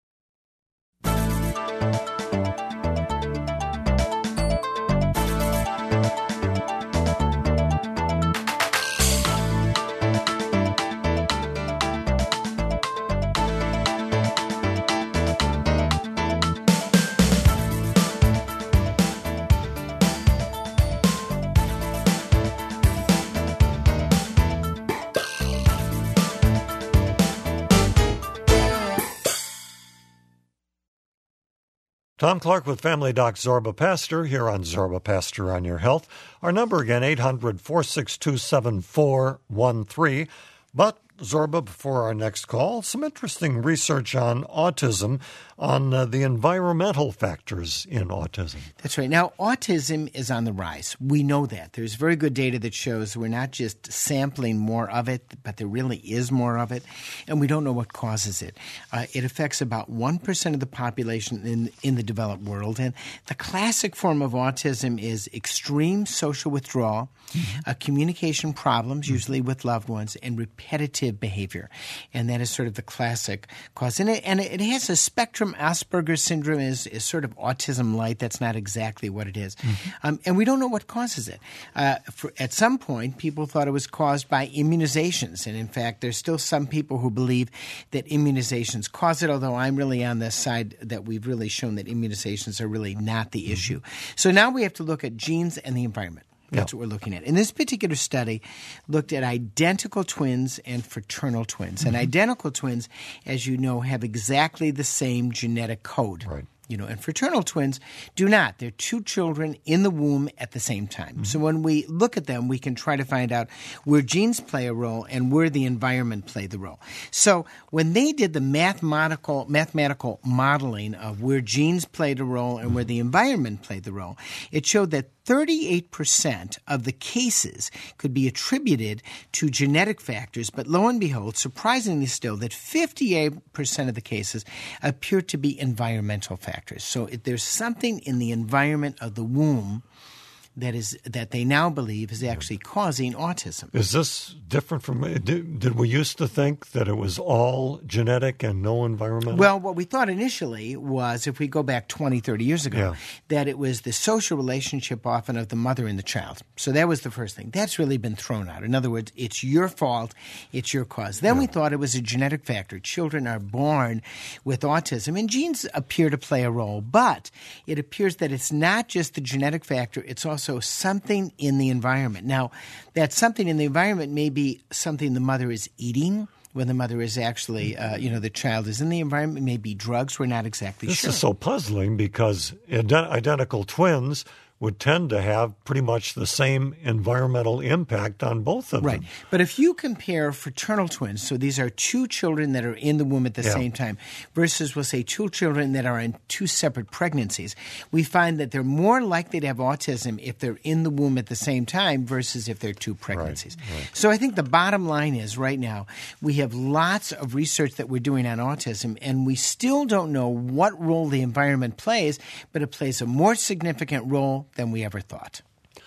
Tom Clark with Family Doc Zorba Pastor here on Zorba Pastor on Your Health. Our number again, eight hundred, four six two, seven four one three. But, Zorba, before our next call, some interesting research on autism, on uh, the environmental factors in autism.
That's right. Now, autism is on the rise. We know that. There's very good data that shows we're not just sampling more of it, but there really is more of it, and we don't know what causes it. Uh, it affects about one percent of the population in, in the developed world, and the classic form of autism is extreme social withdrawal, mm-hmm. uh, communication problems, mm-hmm. usually with loved ones, and repetitive behavior. And that is sort of the classic cause. And it, and it has a spectrum. Asperger's syndrome is, is sort of autism light. That's not exactly what it is. Mm-hmm. Um, and we don't know what causes it. Uh, for, at some point, people thought it was caused by immunizations. And in fact, there's still some people who believe that immunizations cause it, although I'm really on the side that we've really shown that immunizations are really not the mm-hmm. issue. So now we have to look at genes and the environment. That's yeah. what we're looking at. And this particular study looked at identical twins and fraternal twins. Mm-hmm. And identical twins, as you know, have exactly the same genetic code.
Right.
You know, and fraternal twins do not. They're two children in the womb at the same time. Mm-hmm. So when we look at them, we can try to find out where genes play a role and where the environment played the role. So when they did the mathematical mathematical modeling of where genes played a role and mm-hmm. where the environment played the role, it showed that thirty-eight percent of the cases could be attributed to genetic factors, but lo and behold, surprisingly still, that fifty-eight percent of the cases appear to be environmental factors. So if there's something in the environment of the womb that is that they now believe is actually causing autism.
Is this different from did, did we used to think that it was all genetic and no environmental?
Well, what we thought initially was, if we go back twenty, thirty years ago, yeah. that it was the social relationship often of the mother and the child. So that was the first thing. That's really been thrown out. In other words, it's your fault, it's your cause. Then yeah. we thought it was a genetic factor. Children are born with autism, and genes appear to play a role, but it appears that it's not just the genetic factor, it's also something in the environment. Now, that something in the environment may be something the mother is eating when the mother is actually, uh, you know, the child is in the environment. It may be drugs. We're not exactly
this
sure.
This is so puzzling because ident- identical twins would tend to have pretty much the same environmental impact on both of
right.
them.
Right. But if you compare fraternal twins, so these are two children that are in the womb at the yeah. same time, versus, we'll say, two children that are in two separate pregnancies, we find that they're more likely to have autism if they're in the womb at the same time versus if they're two pregnancies.
Right. Right.
So I think the bottom line is right now we have lots of research that we're doing on autism, and we still don't know what role the environment plays, but it plays a more significant role than we ever thought.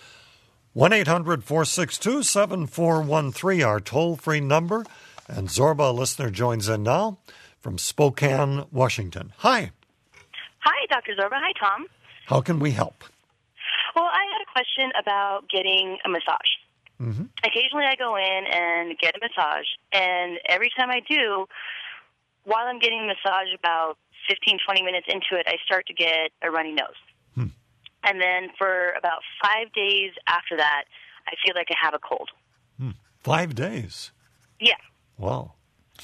one eight hundred, four six two, seven four one three, our toll-free number. And Zorba, a listener, joins in now from Spokane, Washington. Hi.
Hi, Doctor Zorba. Hi, Tom.
How can we help?
Well, I had a question about getting a massage.
Mm-hmm.
Occasionally I go in and get a massage, and every time I do, while I'm getting the massage, about fifteen, twenty minutes into it, I start to get a runny nose.
Hmm.
And then for about five days after that, I feel like I have a cold.
Hmm. Five days?
Yeah.
Wow.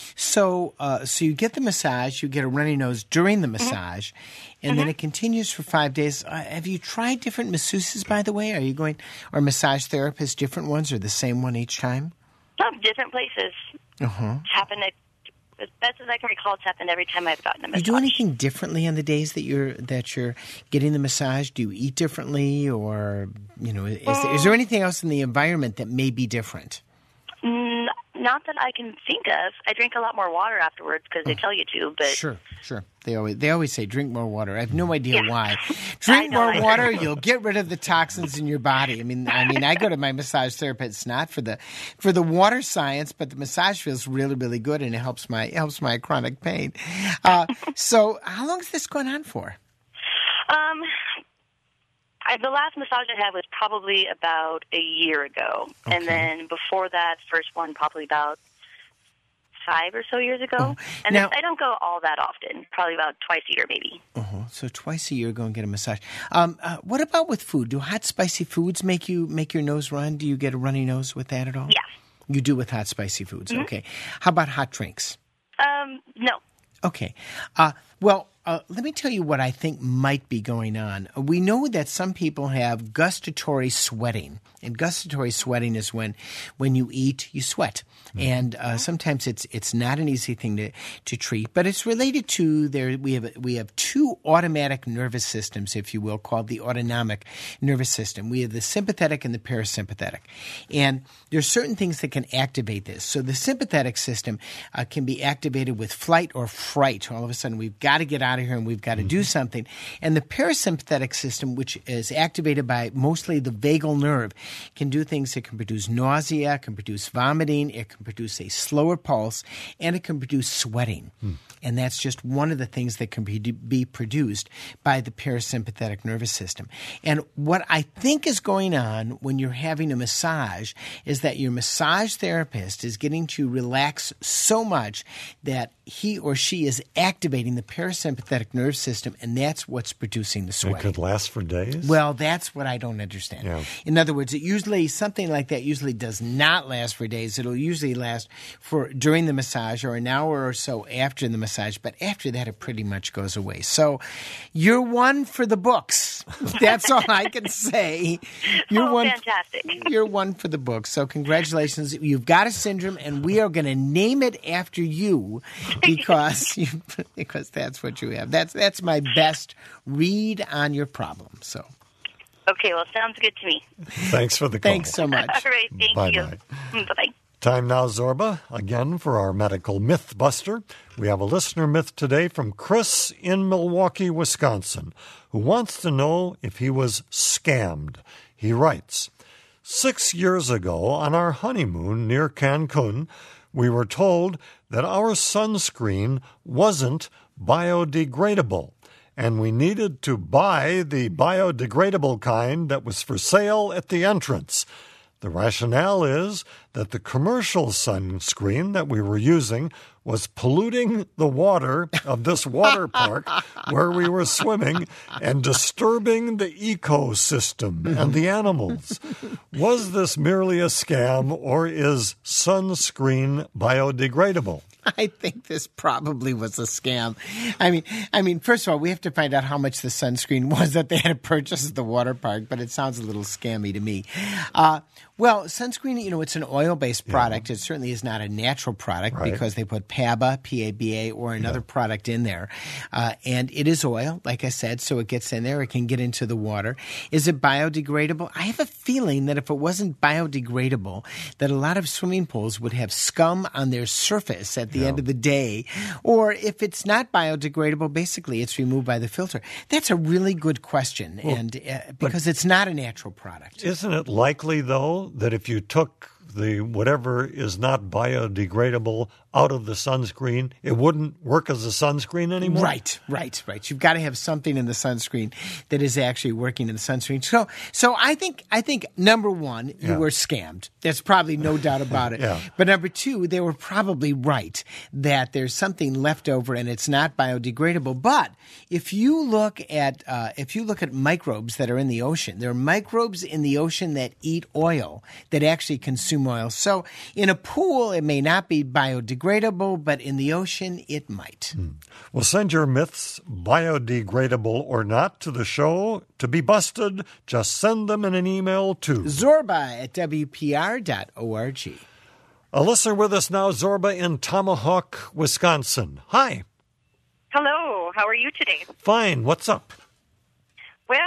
So uh, so you get the massage, you get a runny nose during the massage, mm-hmm. and mm-hmm. then it continues for five days. Uh, have you tried different masseuses, by the way? Are you going, or massage therapists, different ones, or the same one each time?
No, different places.
Uh-huh.
It's happened at as best as I can recall, it's happened every time I've gotten a massage.
You do anything differently on the days that you're that you're getting the massage? Do you eat differently, or you know, is, um, there, is there anything else in the environment that may be different?
N- not that I can think of. I drink a lot more water afterwards because they tell you to. But
Sure, sure. They always they always say drink more water. I have no idea
Yeah.
why. Drink
know,
more
I
water, you'll get rid of the toxins in your body. I mean, I mean, I go to my massage therapist not for the for the water science, but the massage feels really, really good, and it helps my it helps my chronic pain. Uh, so, how long is this going on for?
um, I, the last massage I had was probably about a year ago,
Okay.
and then before that, first one probably about five or so years ago.
Oh,
And
now-
I don't go all that often. Probably about twice a year, maybe.
Uh-huh. So twice a year, go and get a massage. Um, uh, what about with food? Do hot, spicy foods make you make your nose run? Do you get a runny nose with that at all?
Yeah.
You do with hot, spicy foods.
Mm-hmm.
Okay. How about hot drinks?
Um, no.
Okay. Uh, well, uh, let me tell you what I think might be going on. We know that some people have gustatory sweating. And gustatory sweating is when when you eat, you sweat. And uh, sometimes it's it's not an easy thing to, to treat, but it's related to there. We have we have two automatic nervous systems, if you will, called the autonomic nervous system. We have the sympathetic and the parasympathetic, and there's certain things that can activate this. So the sympathetic system uh, can be activated with flight or fright. All of a sudden, we've got to get out of here and we've got to do something. And the parasympathetic system, which is activated by mostly the vagal nerve, can do things that can produce nausea, can produce vomiting, it can produce a slower pulse, and it can produce sweating. Hmm. And that's just one of the things that can be, be produced by the parasympathetic nervous system. And what I think is going on when you're having a massage is that your massage therapist is getting to relax so much that he or she is activating the parasympathetic nerve system, and that's what's producing the sweat.
It could last for days?
Well, that's what I don't understand.
Yeah.
In other words, it usually something like that usually does not last for days. It'll usually last for during the massage or an hour or so after the massage, but after that it pretty much goes away. So you're one for the books. That's all I can say. You're
Oh,
one
fantastic.
You're one for the books. So congratulations. You've got a syndrome, and we are going to name it after you because you, because that's what you have. That's that's my best read on your problem. So
Okay, well, sounds good to me.
Thanks for the call.
thanks so much.
All right, thank
Bye-bye.
you. Mm, Bye-bye.
Time now, Zorba, again for our medical myth buster. We have a listener myth today from Chris in Milwaukee, Wisconsin, who wants to know if he was scammed. He writes, Six years ago on our honeymoon near Cancun, we were told that our sunscreen wasn't biodegradable, and we needed to buy the biodegradable kind that was for sale at the entrance. The rationale is that the commercial sunscreen that we were using was polluting the water of this water park where we were swimming and disturbing the ecosystem and the animals. Was this merely a scam, or is sunscreen biodegradable?
I think this probably was a scam. I mean, I mean, first of all, we have to find out how much the sunscreen was that they had to purchase at the water park, but it sounds a little scammy to me. Uh, well, sunscreen, you know, it's an oil-based product. Yeah. It certainly is not a natural product right. because they put P A B A, P A B A, or another yeah. product in there. Uh, and it is oil, like I said, so it gets in there. It can get into the water. Is it biodegradable? I have a feeling that if it wasn't biodegradable, that a lot of swimming pools would have scum on their surface at the yeah. end of the day. Or if it's not biodegradable, basically it's removed by the filter. That's a really good question, well, and uh, because it's not a natural product.
Isn't it likely, though, that if you took the whatever is not biodegradable out of the sunscreen, it wouldn't work as a sunscreen anymore?
Right, right, right. You've got to have something in the sunscreen that is actually working in the sunscreen. So, so I think, I think number one, you yeah. were scammed. There's probably no doubt about it.
yeah.
But number two, they were probably right that there's something left over and it's not biodegradable. But if you look at, uh, if you look at microbes that are in the ocean, there are microbes in the ocean that eat oil, that actually consume oil. So in a pool, it may not be biodegradable, but in the ocean, it might.
Hmm. Well, send your myths, biodegradable or not, to the show to be busted. Just send them in an email to
Zorba at W P R dot org.
A listener with us now, Zorba in Tomahawk, Wisconsin. Hi.
Hello. How are you today?
Fine. What's up?
Well,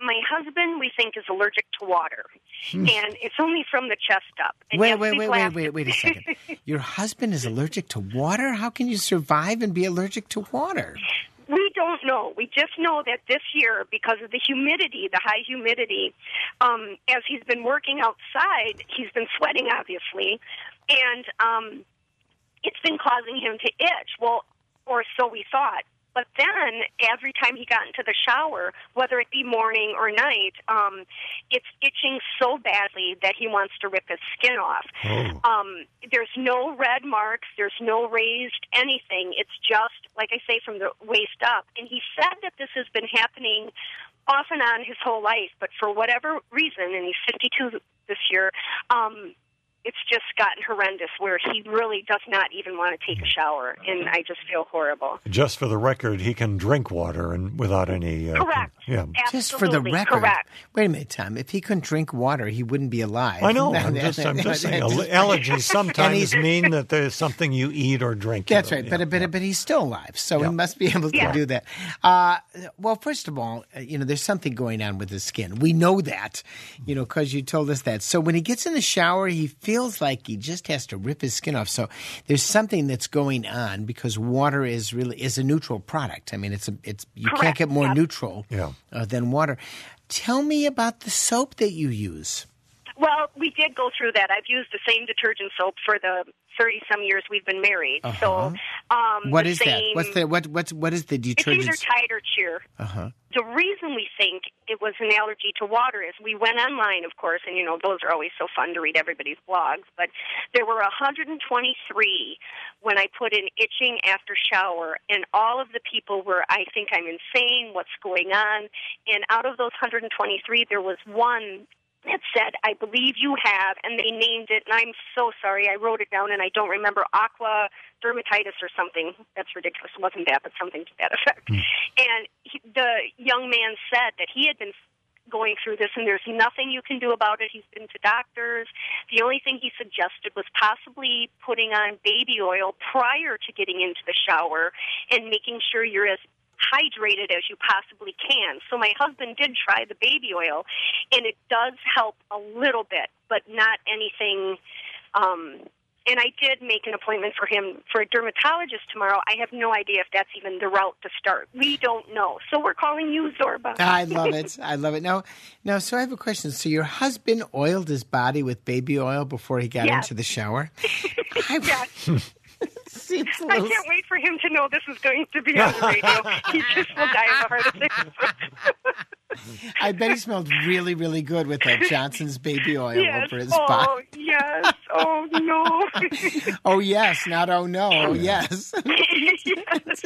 my husband, we think, is allergic to water, and it's only from the chest up. And
Wait,
yes,
wait,
we've
wait, wait,
laughed-
wait, wait a second. Your husband is allergic to water? How can you survive and be allergic to water?
We don't know. We just know that this year, because of the humidity, the high humidity, um, as he's been working outside, he's been sweating, obviously, and um, it's been causing him to itch. Well, or so we thought. But then, every time he got into the shower, whether it be morning or night, um, it's itching so badly that he wants to rip his skin off.
Oh.
Um, there's no red marks. There's no raised anything. It's just, like I say, from the waist up. And he said that this has been happening off and on his whole life, but for whatever reason, and he's fifty-two this year, um, it's just gotten horrendous where he really does not even want to take a shower, and I just feel horrible.
Just for the record, he can drink water and without any... Uh,
Correct.
Yeah.
Just for the
Absolutely
record.
correct.
Wait a minute, Tom. If he couldn't drink water, he wouldn't be alive.
I know. I'm just, I'm just saying. Al- Allergies sometimes mean that there's something you eat or drink.
That's
you
right,
know,
but,
yeah,
but,
yeah.
but he's still alive, so
Yeah.
he must be able to
Yeah.
do that. Uh, well, first of all, uh, you know, there's something going on with his skin. We know that, you know, because you told us that. So when he gets in the shower, he feels like he just has to rip his skin off. So there's something that's going on because water is really is a neutral product. I mean, it's a it's you can't
Correct.
get more
Yeah.
neutral
Yeah.
uh, than water. Tell me about the soap that you use.
Well, we did go through that. I've used the same detergent soap for the thirty-some years we've been married.
Uh-huh.
So, um,
What
the
is that?
same,
What's the what what's what is the
It's
detergent?
either Tide or Cheer.
Uh-huh.
The reason we think it was an allergy to water is we went online, of course, and, you know, those are always so fun to read everybody's blogs, but there were one hundred twenty-three when I put in itching after shower, and all of the people were, I think I'm insane, what's going on? And out of those one hundred twenty-three, there was one that said, I believe you have, and they named it, and I'm so sorry, I wrote it down, and I don't remember, aqua dermatitis or something. That's ridiculous. It wasn't that, but something to that effect.
Mm.
And he, the young man said that he had been going through this, and there's nothing you can do about it. He's been to doctors. The only thing he suggested was possibly putting on baby oil prior to getting into the shower and making sure you're as hydrated as you possibly can. So my husband did try the baby oil, and it does help a little bit, but not anything. Um, and I did make an appointment for him for a dermatologist tomorrow. I have no idea if that's even the route to start. We don't know. So we're calling you, Zorba.
I love it. I love it. Now, now, so I have a question. So your husband oiled his body with baby oil before he got
Yes.
into the shower? I,
Yes.
seems a
I
little-
can't wait for him to know this is going to be on the radio. He just will die of a heart attack.
I bet he smelled really, really good with that Johnson's baby oil
Yes.
over his
Oh,
body.
yes. Oh, no.
Oh, yes. Not oh, no. Oh, yes.
Yes.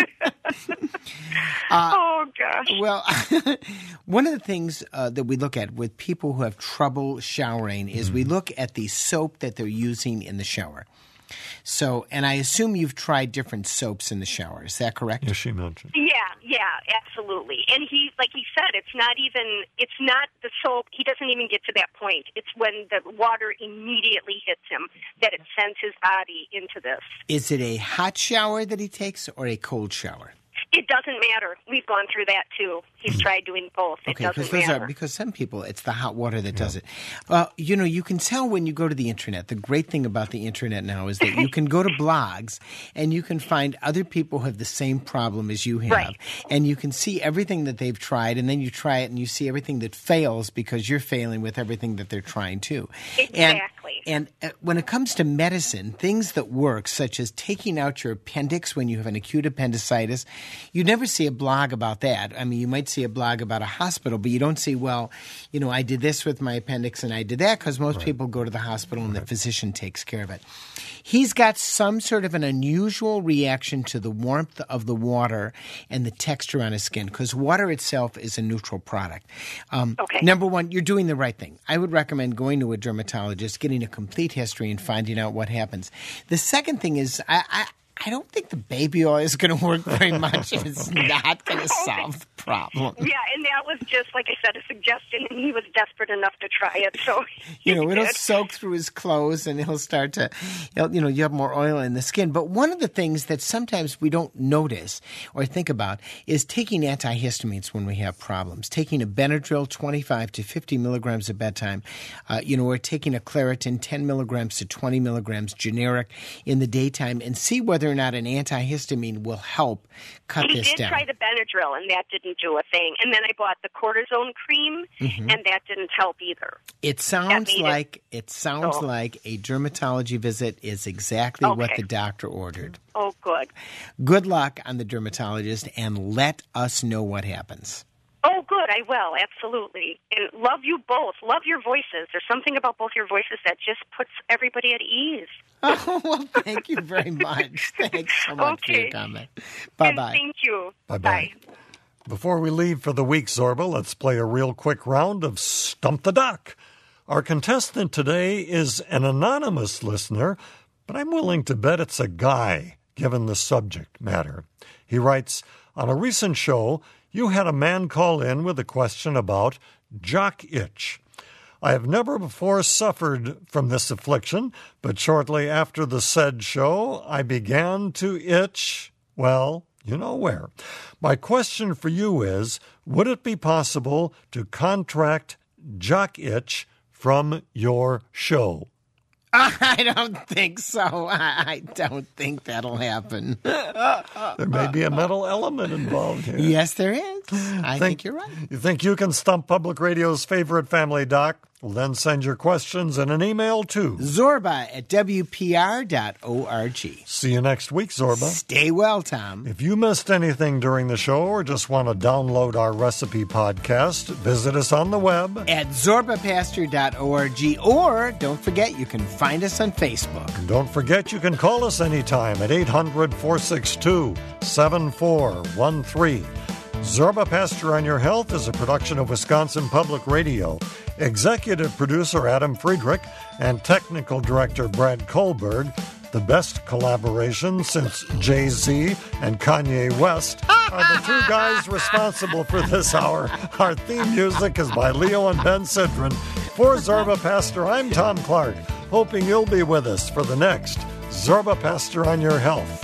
Uh,
oh, gosh.
Well, one of the things uh, that we look at with people who have trouble showering is we look at the soap that they're using in the shower. So, and I assume you've tried different soaps in the shower. Is that correct?
Yes, she mentioned.
Yeah, yeah, absolutely. And he, like he said, it's not even, it's not the soap. He doesn't even get to that point. It's when the water immediately hits him that it sends his body into this.
Is it a hot shower that he takes or a cold shower?
It doesn't matter. We've gone through that too. He's tried doing both. It
Okay,
doesn't
because those
matter.
are because some people it's the hot water that does it. Uh, you know, you can tell when you go to the internet. The great thing about the internet now is that you can go to blogs and you can find other people who have the same problem as you have,
Right.
and you can see everything that they've tried, and then you try it and you see everything that fails because you're failing with everything that they're trying too.
Exactly.
And, and uh, when it comes to medicine, things that work, such as taking out your appendix when you have an acute appendicitis, you never see a blog about that. I mean, you might see a blog about a hospital, but you don't see, well, you know, I did this with my appendix and I did that, because most people go to the hospital and the physician takes care of it. He's got some sort of an unusual reaction to the warmth of the water and the texture on his skin, because water itself is a neutral product. Um,
Okay.
Number one, you're doing the right thing. I would recommend going to a dermatologist, getting a complete history, and finding out what happens. The second thing is, I, I I don't think the baby oil is going to work very much if it's not going to solve the problem.
Yeah, and that was just, like I said, a suggestion, and he was desperate enough to try it. So
you know, it'll
did.
soak through his clothes, and he'll start to, you know, you have more oil in the skin. But one of the things that sometimes we don't notice or think about is taking antihistamines when we have problems. Taking a Benadryl, twenty-five to fifty milligrams at bedtime, uh, you know, or taking a Claritin, ten milligrams to twenty milligrams generic in the daytime, and see whether or not an antihistamine will help cut
he
this
did
down.
try the Benadryl, and that didn't do a thing. And then I bought the cortisone cream,
Mm-hmm.
and that didn't help either.
It sounds
made it-
like it sounds
Oh.
like a dermatology visit is exactly what
Okay.
the doctor ordered.
Oh, good.
Good luck on the dermatologist, and let us know what happens.
Oh, good. I will. Absolutely. And love you both. Love your voices. There's something about both your voices that just puts everybody at ease.
Oh, well, thank you very much. Thanks so much for your
Okay.
comment.
And
Bye-bye.
thank you.
Bye-bye. Before we leave for the week, Zorba, let's play a real quick round of Stump the Doc. Our contestant today is an anonymous listener, but I'm willing to bet it's a guy, given the subject matter. He writes, on a recent show, you had a man call in with a question about jock itch. I have never before suffered from this affliction, but shortly after the said show, I began to itch, well, you know where. My question for you is, would it be possible to contract jock itch from your show?
I don't think so. I I don't think that'll happen.
There may be a mental element involved here.
Yes, there is. I think you're right.
You think you can stump Public Radio's favorite family doc? Well, then send your questions in an email to
Zorba at W P R dot org.
See you next week, Zorba.
Stay well, Tom.
If you missed anything during the show or just want to download our recipe podcast, visit us on the web
At zorba pastor dot org, or don't forget, you can find us on Facebook.
And don't forget, you can call us anytime at eight hundred, four six two, seven four one three. Zorba Pastor on Your Health is a production of Wisconsin Public Radio. Executive producer Adam Friedrich and technical director Brad Kohlberg. The best collaboration since Jay-Z and Kanye West are the two guys responsible for this hour. Our theme music is by Leo and Ben Sidran. For Zorba Pastor, I'm Tom Clark, hoping you'll be with us for the next Zorba Pastor on Your Health.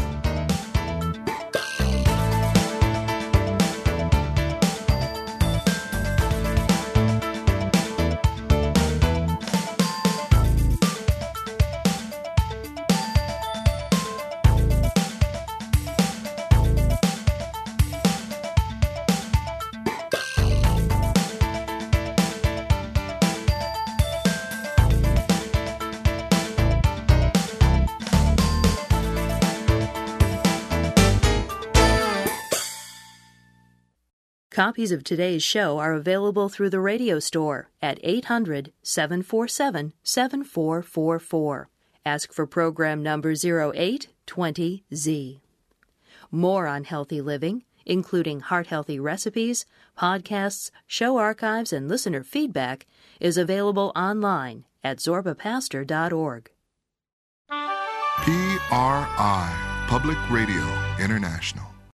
Copies of today's show are available through the radio store at eight hundred, seven four seven, seven four four four. Ask for program number zero eight two zero Z. More on healthy living, including heart-healthy recipes, podcasts, show archives, and listener feedback, is available online at zorba pastor dot org.
P R I, Public Radio International.